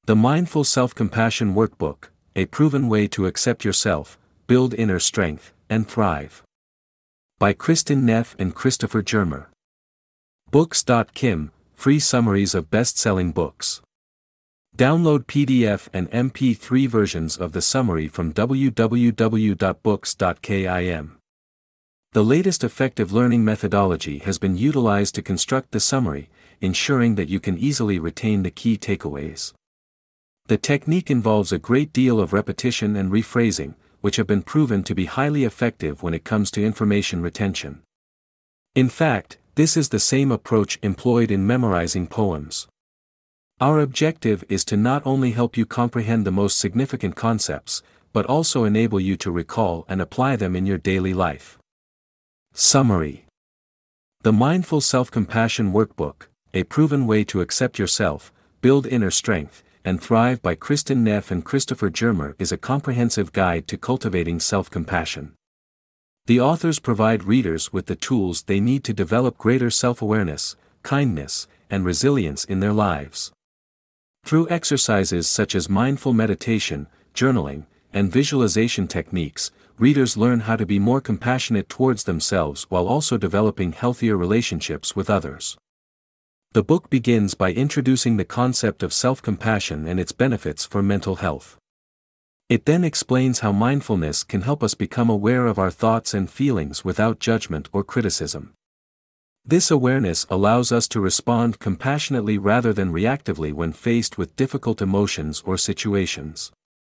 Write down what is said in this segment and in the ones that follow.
The Mindful Self-Compassion Workbook, a proven way to accept yourself, build inner strength, and thrive. By Kristin Neff and Christopher Germer. Books.kim, free summaries of best-selling books. Download PDF and MP3 versions of the summary from www.books.kim. The latest effective learning methodology has been utilized to construct the summary, ensuring that you can easily retain the key takeaways. The technique involves a great deal of repetition and rephrasing, which have been proven to be highly effective when it comes to information retention. In fact, this is the same approach employed in memorizing poems. Our objective is to not only help you comprehend the most significant concepts, but also enable you to recall and apply them in your daily life. Summary. The Mindful Self-Compassion Workbook, a proven way to accept yourself, build inner strength, and thrive by Kristin Neff and Christopher Germer is a comprehensive guide to cultivating self-compassion. The authors provide readers with the tools they need to develop greater self-awareness, kindness, and resilience in their lives. Through exercises such as mindful meditation, journaling, and visualization techniques, readers learn how to be more compassionate towards themselves while also developing healthier relationships with others. The book begins by introducing the concept of self-compassion and its benefits for mental health. It then explains how mindfulness can help us become aware of our thoughts and feelings without judgment or criticism. This awareness allows us to respond compassionately rather than reactively when faced with difficult emotions or situations.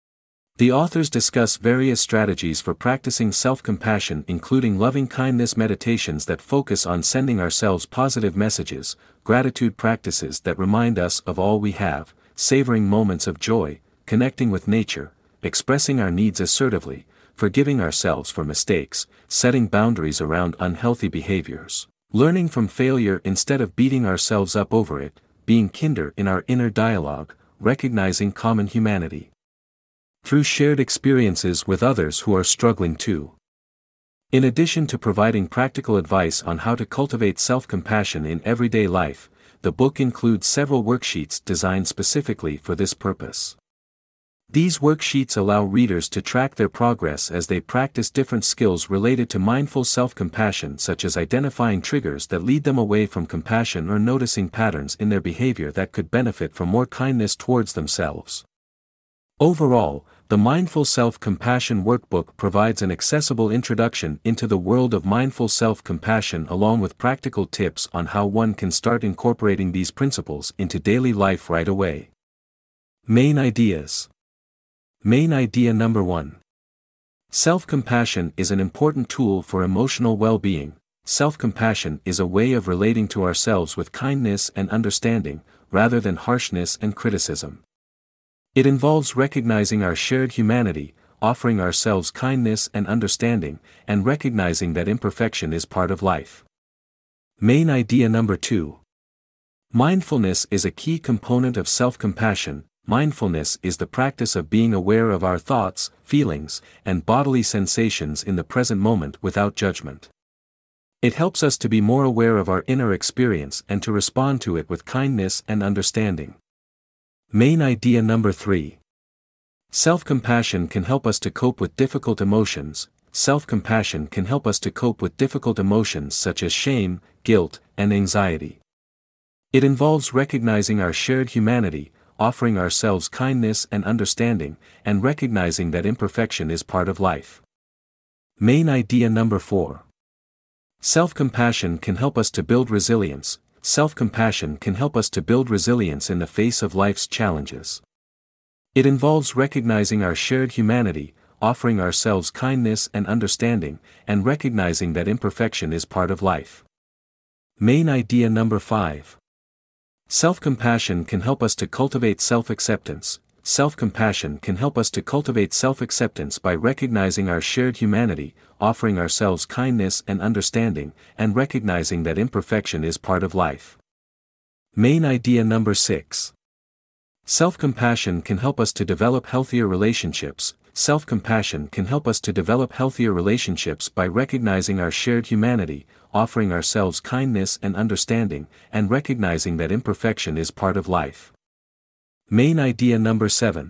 The authors discuss various strategies for practicing self-compassion, including loving-kindness meditations that focus on sending ourselves positive messages, gratitude practices that remind us of all we have, savoring moments of joy, connecting with nature, expressing our needs assertively, forgiving ourselves for mistakes, setting boundaries around unhealthy behaviors, learning from failure instead of beating ourselves up over it, being kinder in our inner dialogue, recognizing common humanity through shared experiences with others who are struggling too. In addition to providing practical advice on how to cultivate self-compassion in everyday life, the book includes several worksheets designed specifically for this purpose. These worksheets allow readers to track their progress as they practice different skills related to mindful self-compassion, such as identifying triggers that lead them away from compassion or noticing patterns in their behavior that could benefit from more kindness towards themselves. Overall, the Mindful Self-Compassion Workbook provides an accessible introduction into the world of mindful self-compassion along with practical tips on how one can start incorporating these principles into daily life right away. Main ideas. Main idea number 1. Self-compassion is an important tool for emotional well-being. Self-compassion is a way of relating to ourselves with kindness and understanding, rather than harshness and criticism. It involves recognizing our shared humanity, offering ourselves kindness and understanding, and recognizing that imperfection is part of life. Main idea number 2. Mindfulness is a key component of self-compassion. Mindfulness is the practice of being aware of our thoughts, feelings, and bodily sensations in the present moment without judgment. It helps us to be more aware of our inner experience and to respond to it with kindness and understanding. Main idea number 3. Self-compassion can help us to cope with difficult emotions. Self-compassion can help us to cope with difficult emotions such as shame, guilt, and anxiety. It involves recognizing our shared humanity, offering ourselves kindness and understanding, and recognizing that imperfection is part of life. Main idea number 4. Self-compassion can help us to build resilience. Self-compassion can help us to build resilience in the face of life's challenges. It involves recognizing our shared humanity, offering ourselves kindness and understanding, and recognizing that imperfection is part of life. Main idea number 5. Self-compassion can help us to cultivate self-acceptance. Self-compassion can help us to cultivate self-acceptance by recognizing our shared humanity, offering ourselves kindness and understanding, and recognizing that imperfection is part of life. Main idea number 6. Self-compassion can help us to develop healthier relationships. Self-compassion can help us to develop healthier relationships by recognizing our shared humanity, offering ourselves kindness and understanding, and recognizing that imperfection is part of life. Main idea number 7.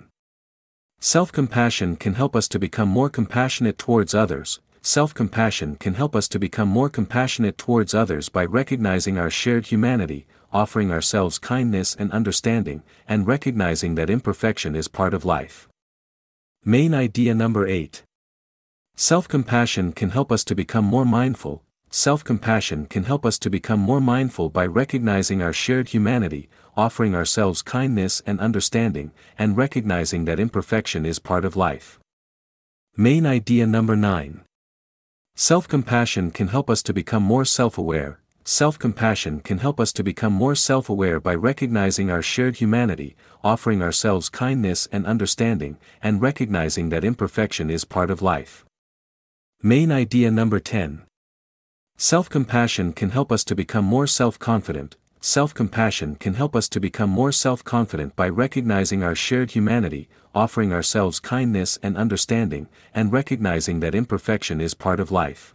Self-compassion can help us to become more compassionate towards others. Self-compassion can help us to become more compassionate towards others by recognizing our shared humanity, offering ourselves kindness and understanding, and recognizing that imperfection is part of life. Main idea number 8. Self-compassion can help us to become more mindful. Self-compassion can help us to become more mindful by recognizing our shared humanity, offering ourselves kindness and understanding, and recognizing that imperfection is part of life. Main idea number 9. Self-compassion can help us to become more self-aware. Self-compassion can help us to become more self-aware by recognizing our shared humanity, offering ourselves kindness and understanding, and recognizing that imperfection is part of life. Main idea number 10. Self-compassion can help us to become more self-confident. Self-compassion can help us to become more self-confident by recognizing our shared humanity, offering ourselves kindness and understanding, and recognizing that imperfection is part of life.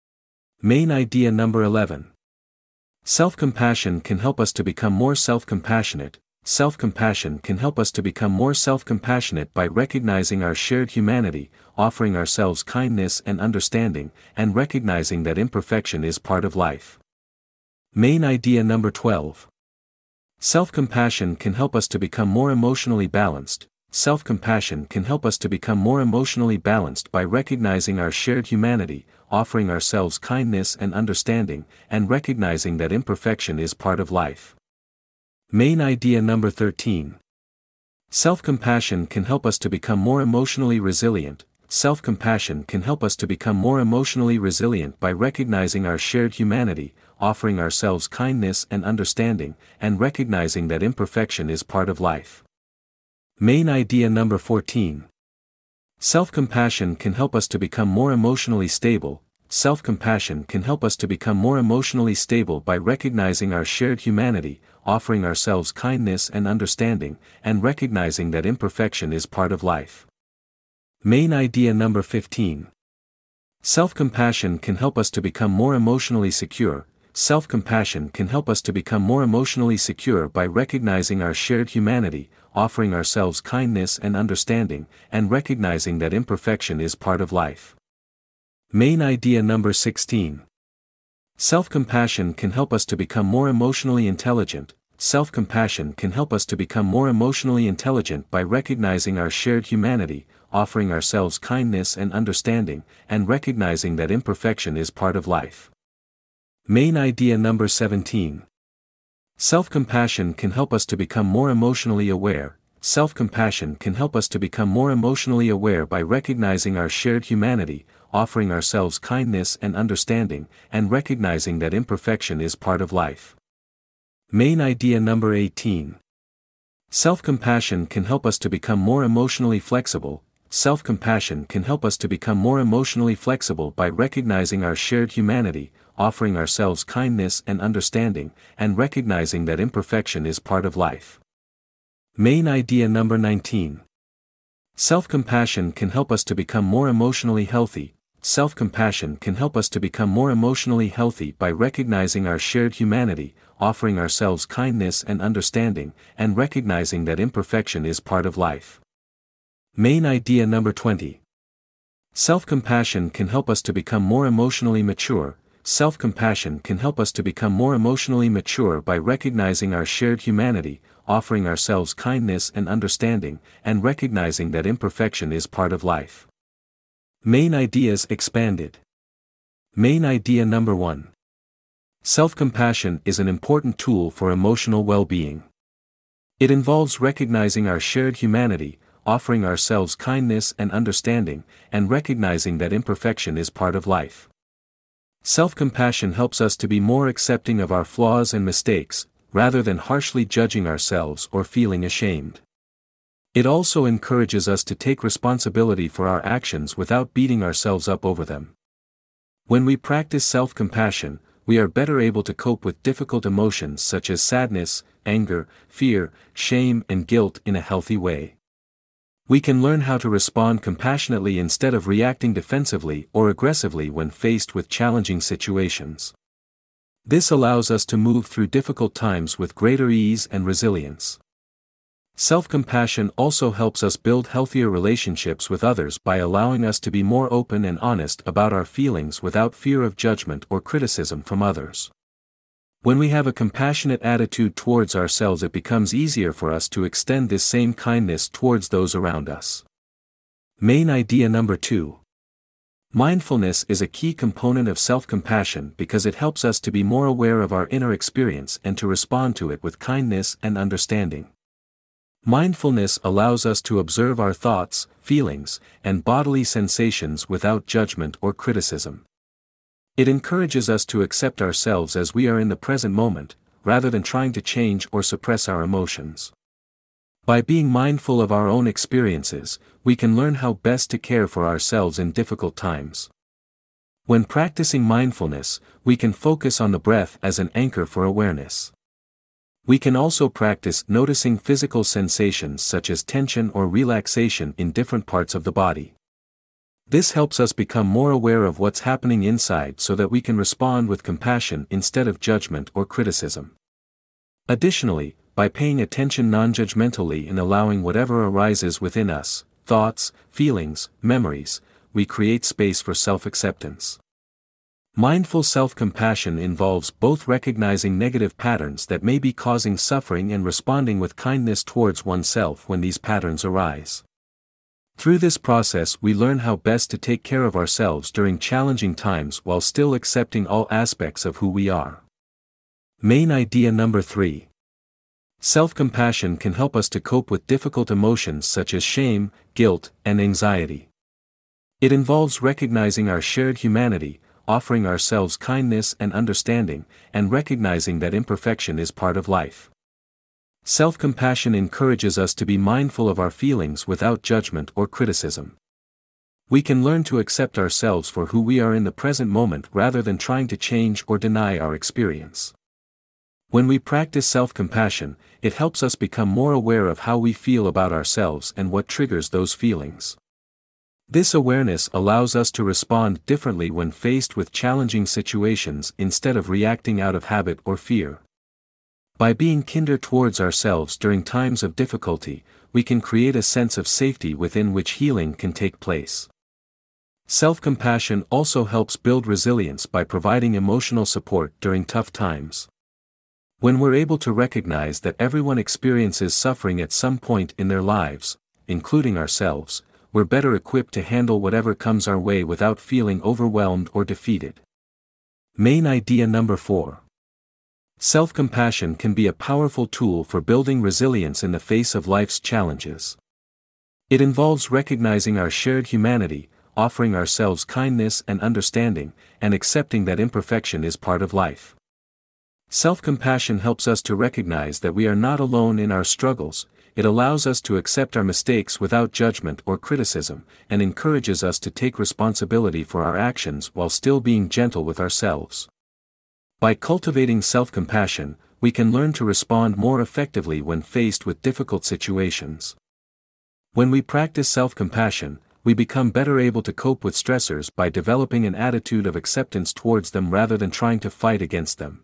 Main idea number 11. Self-compassion can help us to become more self-compassionate. Self-compassion can help us to become more self-compassionate by recognizing our shared humanity, offering ourselves kindness and understanding, and recognizing that imperfection is part of life. Main idea number 12. Self-compassion can help us to become more emotionally balanced. Self-compassion can help us to become more emotionally balanced by recognizing our shared humanity, offering ourselves kindness and understanding, and recognizing that imperfection is part of life. Main idea number 13. Self-compassion can help us to become more emotionally resilient. Self-compassion can help us to become more emotionally resilient by recognizing our shared humanity, offering ourselves kindness and understanding, and recognizing that imperfection is part of life. Main idea number 14. Self-compassion can help us to become more emotionally stable. Self-compassion can help us to become more emotionally stable by recognizing our shared humanity, offering ourselves kindness and understanding, and recognizing that imperfection is part of life. Main idea number 15. Self-compassion can help us to become more emotionally secure. Self-compassion can help us to become more emotionally secure by recognizing our shared humanity, offering ourselves kindness and understanding, and recognizing that imperfection is part of life. Main idea number 16. Self-compassion can help us to become more emotionally intelligent. Self-compassion can help us to become more emotionally intelligent by recognizing our shared humanity, offering ourselves kindness and understanding, and recognizing that imperfection is part of life. Main idea number 17. Self-compassion can help us to become more emotionally aware. Self-compassion can help us to become more emotionally aware by recognizing our shared humanity, offering ourselves kindness and understanding, and recognizing that imperfection is part of life. Main idea number 18. Self-compassion can help us to become more emotionally flexible. Self-compassion can help us to become more emotionally flexible by recognizing our shared humanity, offering ourselves kindness and understanding, and recognizing that imperfection is part of life. Main idea number 19. Self-compassion can help us to become more emotionally healthy. Self-compassion can help us to become more emotionally healthy by recognizing our shared humanity, offering ourselves kindness and understanding, and recognizing that imperfection is part of life. Main idea number 20. Self-compassion can help us to become more emotionally mature. Self-compassion can help us to become more emotionally mature by recognizing our shared humanity, offering ourselves kindness and understanding, and recognizing that imperfection is part of life. Main ideas expanded. Main idea number 1. Self-compassion is an important tool for emotional well-being. It involves recognizing our shared humanity, offering ourselves kindness and understanding, and recognizing that imperfection is part of life. Self-compassion helps us to be more accepting of our flaws and mistakes, rather than harshly judging ourselves or feeling ashamed. It also encourages us to take responsibility for our actions without beating ourselves up over them. When we practice self-compassion, we are better able to cope with difficult emotions such as sadness, anger, fear, shame, and guilt in a healthy way. We can learn how to respond compassionately instead of reacting defensively or aggressively when faced with challenging situations. This allows us to move through difficult times with greater ease and resilience. Self-compassion also helps us build healthier relationships with others by allowing us to be more open and honest about our feelings without fear of judgment or criticism from others. When we have a compassionate attitude towards ourselves, it becomes easier for us to extend this same kindness towards those around us. Main idea number 2. Mindfulness is a key component of self-compassion because it helps us to be more aware of our inner experience and to respond to it with kindness and understanding. Mindfulness allows us to observe our thoughts, feelings, and bodily sensations without judgment or criticism. It encourages us to accept ourselves as we are in the present moment, rather than trying to change or suppress our emotions. By being mindful of our own experiences, we can learn how best to care for ourselves in difficult times. When practicing mindfulness, we can focus on the breath as an anchor for awareness. We can also practice noticing physical sensations such as tension or relaxation in different parts of the body. This helps us become more aware of what's happening inside so that we can respond with compassion instead of judgment or criticism. Additionally, by paying attention non-judgmentally and allowing whatever arises within us, thoughts, feelings, memories, we create space for self-acceptance. Mindful self-compassion involves both recognizing negative patterns that may be causing suffering and responding with kindness towards oneself when these patterns arise. Through this process, we learn how best to take care of ourselves during challenging times while still accepting all aspects of who we are. Main idea number 3. Self-compassion can help us to cope with difficult emotions such as shame, guilt, and anxiety. It involves recognizing our shared humanity, offering ourselves kindness and understanding, and recognizing that imperfection is part of life. Self-compassion encourages us to be mindful of our feelings without judgment or criticism. We can learn to accept ourselves for who we are in the present moment rather than trying to change or deny our experience. When we practice self-compassion, it helps us become more aware of how we feel about ourselves and what triggers those feelings. This awareness allows us to respond differently when faced with challenging situations instead of reacting out of habit or fear. By being kinder towards ourselves during times of difficulty, we can create a sense of safety within which healing can take place. Self-compassion also helps build resilience by providing emotional support during tough times. When we're able to recognize that everyone experiences suffering at some point in their lives, including ourselves, we're better equipped to handle whatever comes our way without feeling overwhelmed or defeated. Main idea number 4. Self-compassion can be a powerful tool for building resilience in the face of life's challenges. It involves recognizing our shared humanity, offering ourselves kindness and understanding, and accepting that imperfection is part of life. Self-compassion helps us to recognize that we are not alone in our struggles. It allows us to accept our mistakes without judgment or criticism, and encourages us to take responsibility for our actions while still being gentle with ourselves. By cultivating self-compassion, we can learn to respond more effectively when faced with difficult situations. When we practice self-compassion, we become better able to cope with stressors by developing an attitude of acceptance towards them rather than trying to fight against them.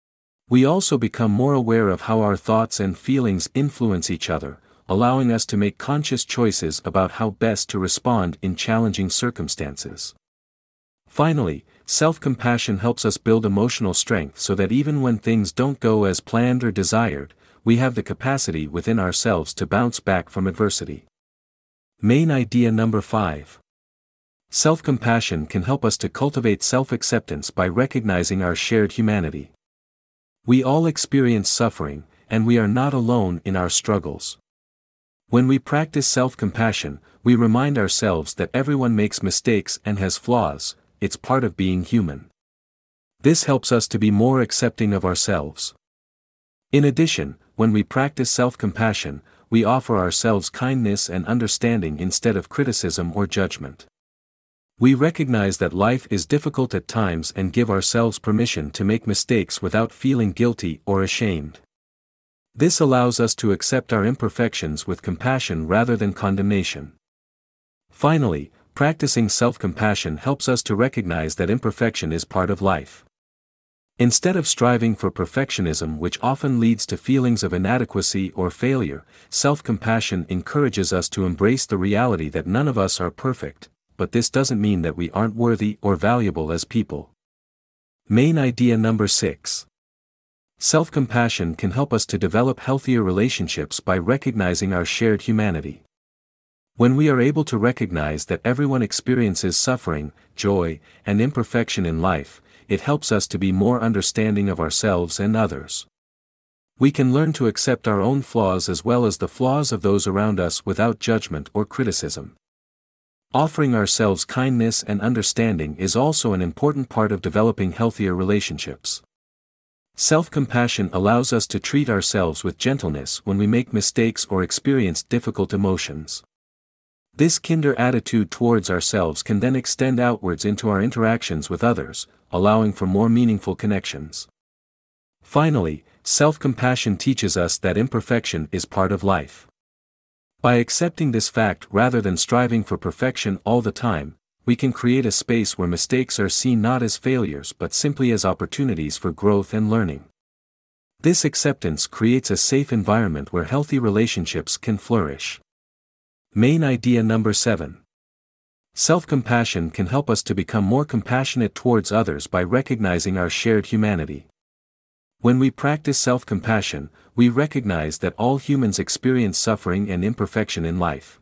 We also become more aware of how our thoughts and feelings influence each other, allowing us to make conscious choices about how best to respond in challenging circumstances. Finally, self-compassion helps us build emotional strength so that even when things don't go as planned or desired, we have the capacity within ourselves to bounce back from adversity. Main idea number 5. Self-compassion can help us to cultivate self-acceptance by recognizing our shared humanity. We all experience suffering, and we are not alone in our struggles. When we practice self-compassion, we remind ourselves that everyone makes mistakes and has flaws. It's part of being human. This helps us to be more accepting of ourselves. In addition, when we practice self-compassion, we offer ourselves kindness and understanding instead of criticism or judgment. We recognize that life is difficult at times and give ourselves permission to make mistakes without feeling guilty or ashamed. This allows us to accept our imperfections with compassion rather than condemnation. Finally, practicing self-compassion helps us to recognize that imperfection is part of life. Instead of striving for perfectionism, which often leads to feelings of inadequacy or failure, self-compassion encourages us to embrace the reality that none of us are perfect, but this doesn't mean that we aren't worthy or valuable as people. Main idea number 6. Self-compassion can help us to develop healthier relationships by recognizing our shared humanity. When we are able to recognize that everyone experiences suffering, joy, and imperfection in life, it helps us to be more understanding of ourselves and others. We can learn to accept our own flaws as well as the flaws of those around us without judgment or criticism. Offering ourselves kindness and understanding is also an important part of developing healthier relationships. Self-compassion allows us to treat ourselves with gentleness when we make mistakes or experience difficult emotions. This kinder attitude towards ourselves can then extend outwards into our interactions with others, allowing for more meaningful connections. Finally, self-compassion teaches us that imperfection is part of life. By accepting this fact rather than striving for perfection all the time, we can create a space where mistakes are seen not as failures but simply as opportunities for growth and learning. This acceptance creates a safe environment where healthy relationships can flourish. Main idea number 7. Self-compassion can help us to become more compassionate towards others by recognizing our shared humanity. When we practice self-compassion, we recognize that all humans experience suffering and imperfection in life.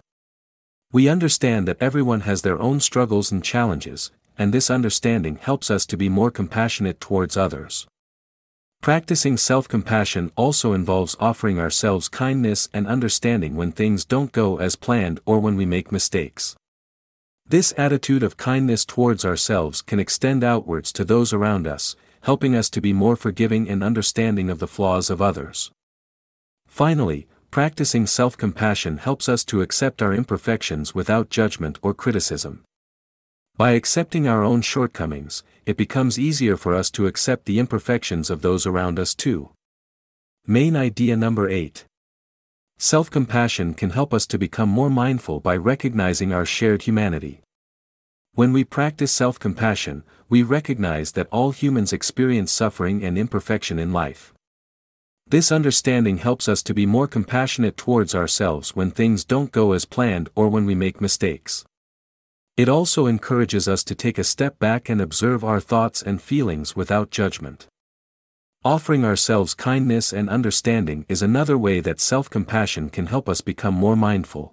We understand that everyone has their own struggles and challenges, and this understanding helps us to be more compassionate towards others. Practicing self-compassion also involves offering ourselves kindness and understanding when things don't go as planned or when we make mistakes. This attitude of kindness towards ourselves can extend outwards to those around us, helping us to be more forgiving and understanding of the flaws of others. Finally, practicing self-compassion helps us to accept our imperfections without judgment or criticism. By accepting our own shortcomings, it becomes easier for us to accept the imperfections of those around us too. Main idea number 8. Self-compassion can help us to become more mindful by recognizing our shared humanity. When we practice self-compassion, we recognize that all humans experience suffering and imperfection in life. This understanding helps us to be more compassionate towards ourselves when things don't go as planned or when we make mistakes. It also encourages us to take a step back and observe our thoughts and feelings without judgment. Offering ourselves kindness and understanding is another way that self-compassion can help us become more mindful.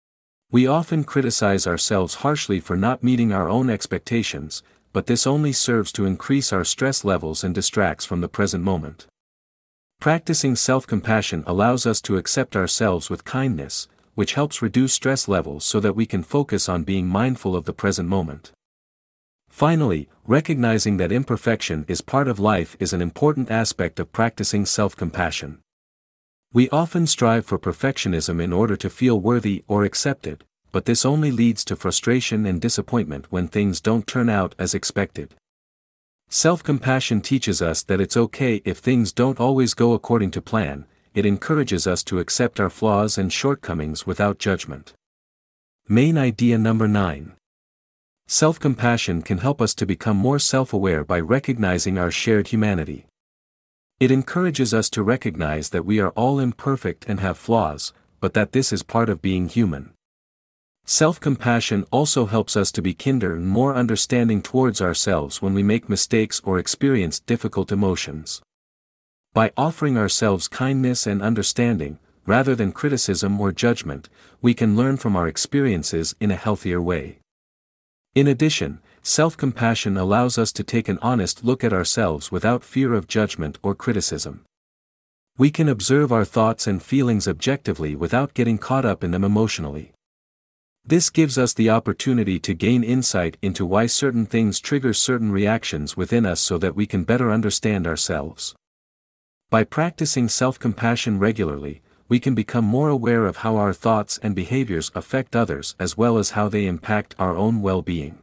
We often criticize ourselves harshly for not meeting our own expectations, but this only serves to increase our stress levels and distracts from the present moment. Practicing self-compassion allows us to accept ourselves with kindness, which helps reduce stress levels so that we can focus on being mindful of the present moment. Finally, recognizing that imperfection is part of life is an important aspect of practicing self-compassion. We often strive for perfectionism in order to feel worthy or accepted, but this only leads to frustration and disappointment when things don't turn out as expected. Self-compassion teaches us that it's okay if things don't always go according to plan. It encourages us to accept our flaws and shortcomings without judgment. Main idea number 9. Self-compassion can help us to become more self-aware by recognizing our shared humanity. It encourages us to recognize that we are all imperfect and have flaws, but that this is part of being human. Self-compassion also helps us to be kinder and more understanding towards ourselves when we make mistakes or experience difficult emotions. By offering ourselves kindness and understanding, rather than criticism or judgment, we can learn from our experiences in a healthier way. In addition, self-compassion allows us to take an honest look at ourselves without fear of judgment or criticism. We can observe our thoughts and feelings objectively without getting caught up in them emotionally. This gives us the opportunity to gain insight into why certain things trigger certain reactions within us so that we can better understand ourselves. By practicing self-compassion regularly, we can become more aware of how our thoughts and behaviors affect others as well as how they impact our own well-being.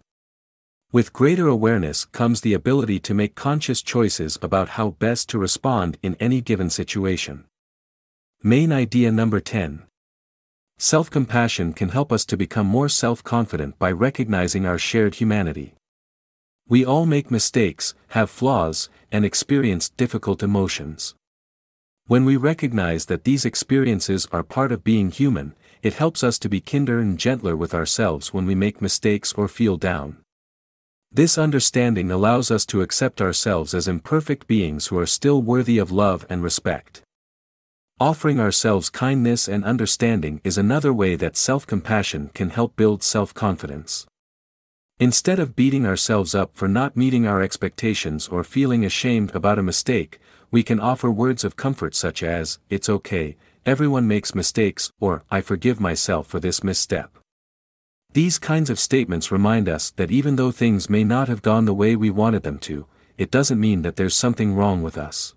With greater awareness comes the ability to make conscious choices about how best to respond in any given situation. Main idea number 10. Self-compassion can help us to become more self-confident by recognizing our shared humanity. We all make mistakes, have flaws, and experience difficult emotions. When we recognize that these experiences are part of being human, it helps us to be kinder and gentler with ourselves when we make mistakes or feel down. This understanding allows us to accept ourselves as imperfect beings who are still worthy of love and respect. Offering ourselves kindness and understanding is another way that self-compassion can help build self-confidence. Instead of beating ourselves up for not meeting our expectations or feeling ashamed about a mistake, we can offer words of comfort such as, "It's okay, everyone makes mistakes," or "I forgive myself for this misstep." These kinds of statements remind us that even though things may not have gone the way we wanted them to, it doesn't mean that there's something wrong with us.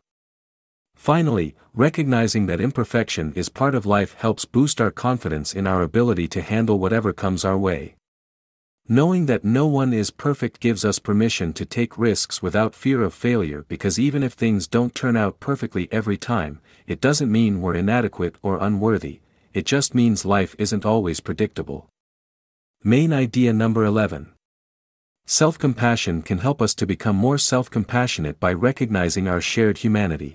Finally, recognizing that imperfection is part of life helps boost our confidence in our ability to handle whatever comes our way. Knowing that no one is perfect gives us permission to take risks without fear of failure, because even if things don't turn out perfectly every time, it doesn't mean we're inadequate or unworthy, it just means life isn't always predictable. Main idea number 11. Self-compassion can help us to become more self-compassionate by recognizing our shared humanity.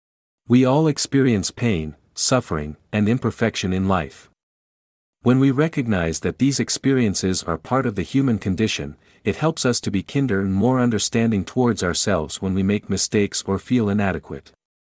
We all experience pain, suffering, and imperfection in life. When we recognize that these experiences are part of the human condition, it helps us to be kinder and more understanding towards ourselves when we make mistakes or feel inadequate.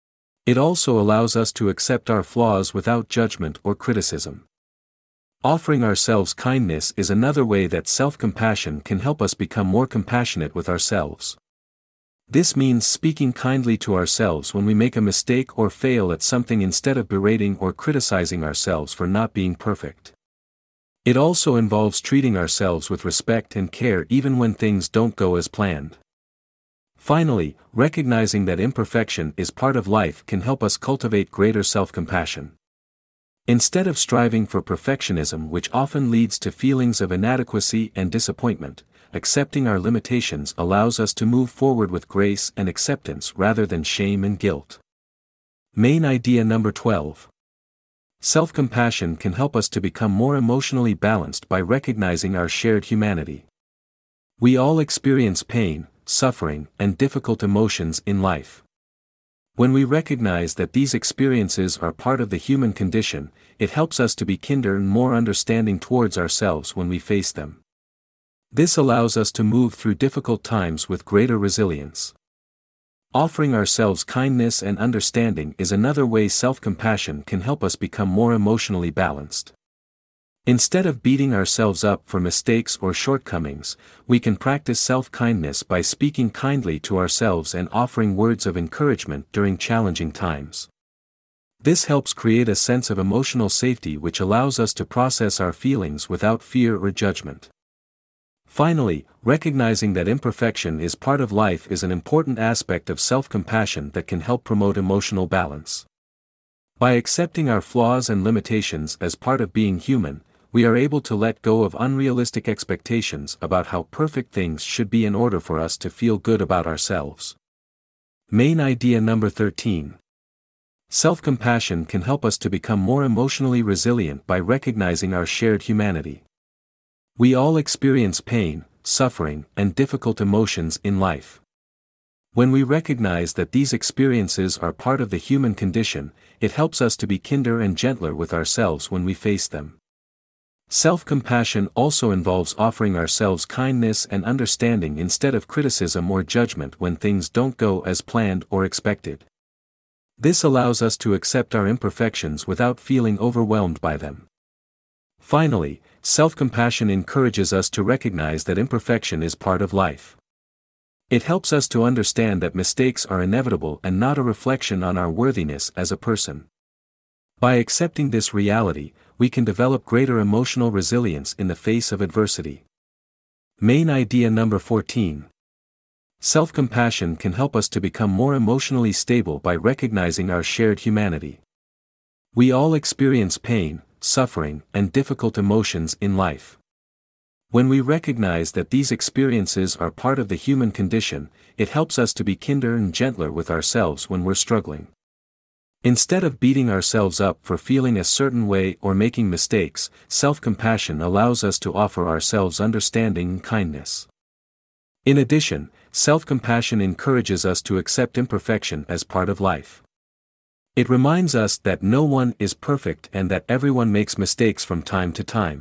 It also allows us to accept our flaws without judgment or criticism. Offering ourselves kindness is another way that self-compassion can help us become more compassionate with ourselves. This means speaking kindly to ourselves when we make a mistake or fail at something instead of berating or criticizing ourselves for not being perfect. It also involves treating ourselves with respect and care even when things don't go as planned. Finally, recognizing that imperfection is part of life can help us cultivate greater self-compassion. Instead of striving for perfectionism, which often leads to feelings of inadequacy and disappointment, accepting our limitations allows us to move forward with grace and acceptance rather than shame and guilt. Main idea number 12. Self-compassion can help us to become more emotionally balanced by recognizing our shared humanity. We all experience pain, suffering, and difficult emotions in life. When we recognize that these experiences are part of the human condition, it helps us to be kinder and more understanding towards ourselves when we face them. This allows us to move through difficult times with greater resilience. Offering ourselves kindness and understanding is another way self-compassion can help us become more emotionally balanced. Instead of beating ourselves up for mistakes or shortcomings, we can practice self-kindness by speaking kindly to ourselves and offering words of encouragement during challenging times. This helps create a sense of emotional safety which allows us to process our feelings without fear or judgment. Finally, recognizing that imperfection is part of life is an important aspect of self-compassion that can help promote emotional balance. By accepting our flaws and limitations as part of being human, we are able to let go of unrealistic expectations about how perfect things should be in order for us to feel good about ourselves. Main idea number 13. Self-compassion can help us to become more emotionally resilient by recognizing our shared humanity. We all experience pain, suffering, and difficult emotions in life. When we recognize that these experiences are part of the human condition, it helps us to be kinder and gentler with ourselves when we face them. Self-compassion also involves offering ourselves kindness and understanding instead of criticism or judgment when things don't go as planned or expected. This allows us to accept our imperfections without feeling overwhelmed by them. Finally, self-compassion encourages us to recognize that imperfection is part of life. It helps us to understand that mistakes are inevitable and not a reflection on our worthiness as a person. By accepting this reality, we can develop greater emotional resilience in the face of adversity. Main idea number 14. Self-compassion can help us to become more emotionally stable by recognizing our shared humanity. We all experience pain, suffering, and difficult emotions in life. When we recognize that these experiences are part of the human condition, it helps us to be kinder and gentler with ourselves when we're struggling. Instead of beating ourselves up for feeling a certain way or making mistakes, self-compassion allows us to offer ourselves understanding and kindness. In addition, self-compassion encourages us to accept imperfection as part of life. It reminds us that no one is perfect and that everyone makes mistakes from time to time.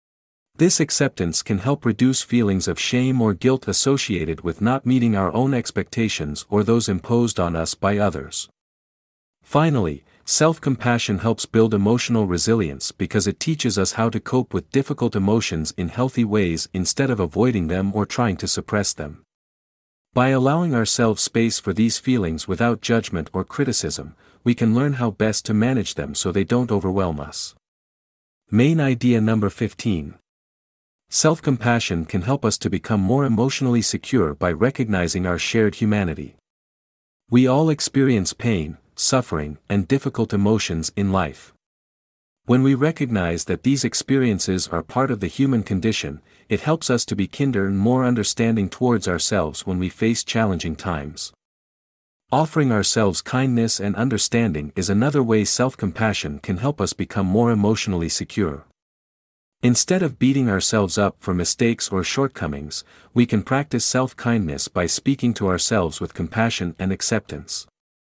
This acceptance can help reduce feelings of shame or guilt associated with not meeting our own expectations or those imposed on us by others. Finally, self-compassion helps build emotional resilience because it teaches us how to cope with difficult emotions in healthy ways instead of avoiding them or trying to suppress them. By allowing ourselves space for these feelings without judgment or criticism, we can learn how best to manage them so they don't overwhelm us. Main idea number 15. Self-compassion can help us to become more emotionally secure by recognizing our shared humanity. We all experience pain, suffering, and difficult emotions in life. When we recognize that these experiences are part of the human condition, it helps us to be kinder and more understanding towards ourselves when we face challenging times. Offering ourselves kindness and understanding is another way self-compassion can help us become more emotionally secure. Instead of beating ourselves up for mistakes or shortcomings, we can practice self-kindness by speaking to ourselves with compassion and acceptance.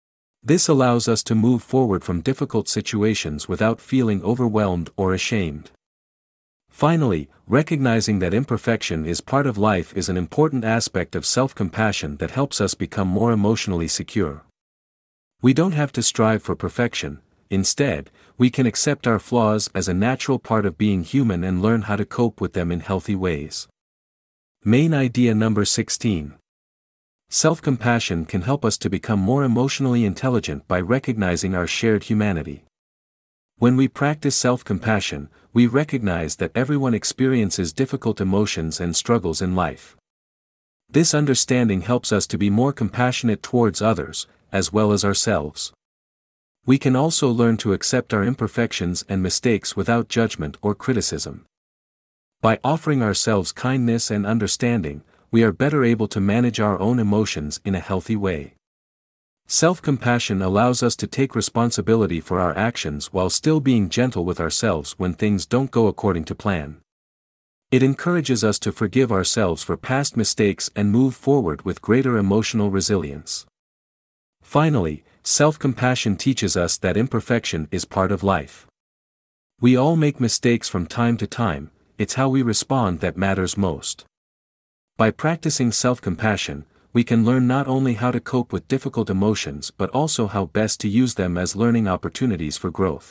This allows us to move forward from difficult situations without feeling overwhelmed or ashamed. Finally, recognizing that imperfection is part of life is an important aspect of self-compassion that helps us become more emotionally secure. We don't have to strive for perfection. Instead, we can accept our flaws as a natural part of being human and learn how to cope with them in healthy ways. Main idea number 16. Self-compassion can help us to become more emotionally intelligent by recognizing our shared humanity. When we practice self-compassion, we recognize that everyone experiences difficult emotions and struggles in life. This understanding helps us to be more compassionate towards others, as well as ourselves. We can also learn to accept our imperfections and mistakes without judgment or criticism. By offering ourselves kindness and understanding, we are better able to manage our own emotions in a healthy way. Self-compassion allows us to take responsibility for our actions while still being gentle with ourselves when things don't go according to plan. It encourages us to forgive ourselves for past mistakes and move forward with greater emotional resilience. Finally, self-compassion teaches us that imperfection is part of life. We all make mistakes from time to time, it's how we respond that matters most. By practicing self-compassion, we can learn not only how to cope with difficult emotions but also how best to use them as learning opportunities for growth.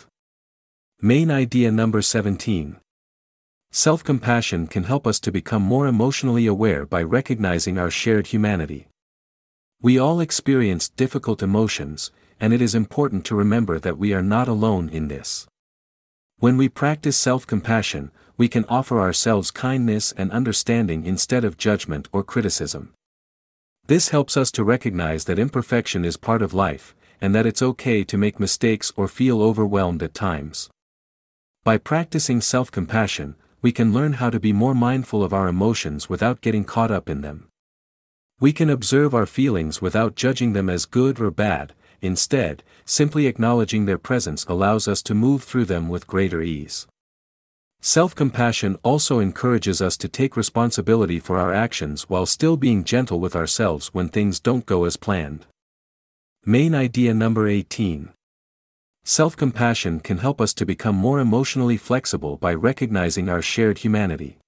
Main idea number 17. Self-compassion can help us to become more emotionally aware by recognizing our shared humanity. We all experience difficult emotions, and it is important to remember that we are not alone in this. When we practice self-compassion, we can offer ourselves kindness and understanding instead of judgment or criticism. This helps us to recognize that imperfection is part of life, and that it's okay to make mistakes or feel overwhelmed at times. By practicing self-compassion, we can learn how to be more mindful of our emotions without getting caught up in them. We can observe our feelings without judging them as good or bad. Instead, simply acknowledging their presence allows us to move through them with greater ease. Self-compassion also encourages us to take responsibility for our actions while still being gentle with ourselves when things don't go as planned. Main idea number 18. Self-compassion can help us to become more emotionally flexible by recognizing our shared humanity.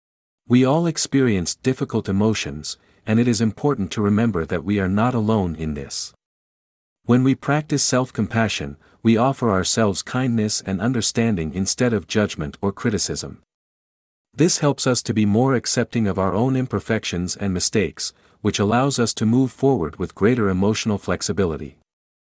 We all experience difficult emotions, and it is important to remember that we are not alone in this. When we practice self-compassion, we offer ourselves kindness and understanding instead of judgment or criticism. This helps us to be more accepting of our own imperfections and mistakes, which allows us to move forward with greater emotional flexibility.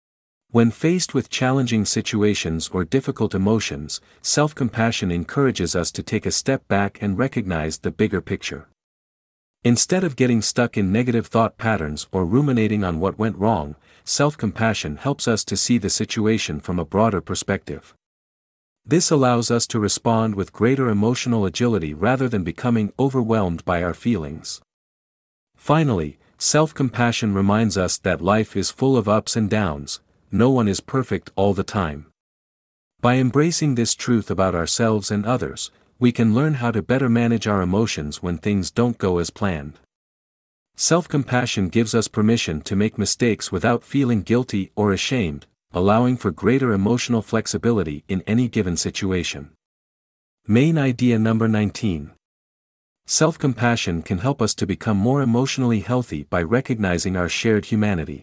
When faced with challenging situations or difficult emotions, self-compassion encourages us to take a step back and recognize the bigger picture. Instead of getting stuck in negative thought patterns or ruminating on what went wrong, self-compassion helps us to see the situation from a broader perspective. This allows us to respond with greater emotional agility rather than becoming overwhelmed by our feelings. Finally, self-compassion reminds us that life is full of ups and downs. No one is perfect all the time. By embracing this truth about ourselves and others, we can learn how to better manage our emotions when things don't go as planned. Self-compassion gives us permission to make mistakes without feeling guilty or ashamed, allowing for greater emotional flexibility in any given situation. Main idea number 19. Self-compassion can help us to become more emotionally healthy by recognizing our shared humanity.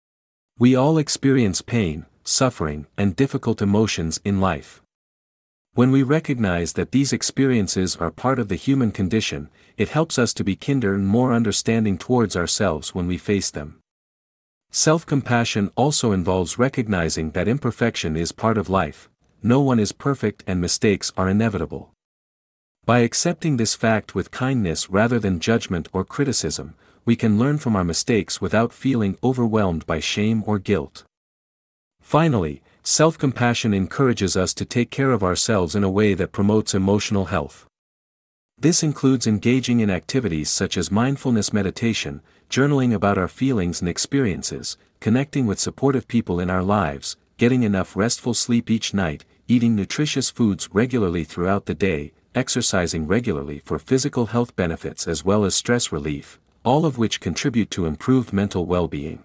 We all experience pain, suffering, and difficult emotions in life. When we recognize that these experiences are part of the human condition, it helps us to be kinder and more understanding towards ourselves when we face them. Self-compassion also involves recognizing that imperfection is part of life. No one is perfect and mistakes are inevitable. By accepting this fact with kindness rather than judgment or criticism, we can learn from our mistakes without feeling overwhelmed by shame or guilt. Finally, self-compassion encourages us to take care of ourselves in a way that promotes emotional health. This includes engaging in activities such as mindfulness meditation, journaling about our feelings and experiences, connecting with supportive people in our lives, getting enough restful sleep each night, eating nutritious foods regularly throughout the day, exercising regularly for physical health benefits as well as stress relief, all of which contribute to improved mental well-being.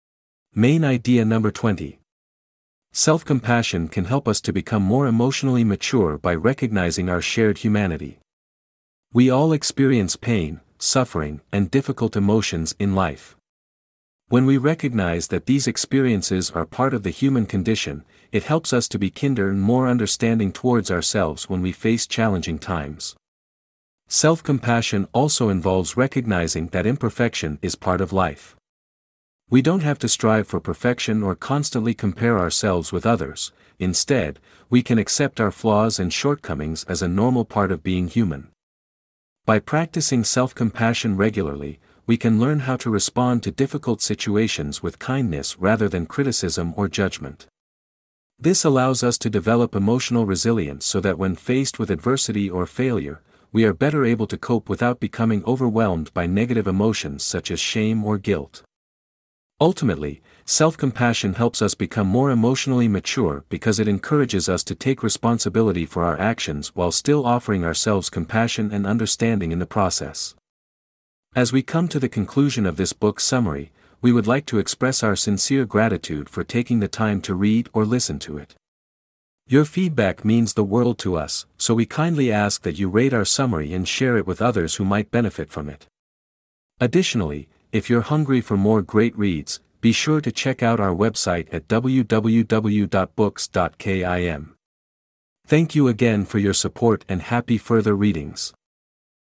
Main idea number 20. Self-compassion can help us to become more emotionally mature by recognizing our shared humanity. We all experience pain, suffering, and difficult emotions in life. When we recognize that these experiences are part of the human condition, it helps us to be kinder and more understanding towards ourselves when we face challenging times. Self-compassion also involves recognizing that imperfection is part of life. We don't have to strive for perfection or constantly compare ourselves with others. Instead, we can accept our flaws and shortcomings as a normal part of being human. By practicing self-compassion regularly, we can learn how to respond to difficult situations with kindness rather than criticism or judgment. This allows us to develop emotional resilience so that when faced with adversity or failure, we are better able to cope without becoming overwhelmed by negative emotions such as shame or guilt. Ultimately, self-compassion helps us become more emotionally mature because it encourages us to take responsibility for our actions while still offering ourselves compassion and understanding in the process. As we come to the conclusion of this book summary, we would like to express our sincere gratitude for taking the time to read or listen to it. Your feedback means the world to us, so we kindly ask that you rate our summary and share it with others who might benefit from it. Additionally, if you're hungry for more great reads, be sure to check out our website at www.books.kim. Thank you again for your support and happy further readings.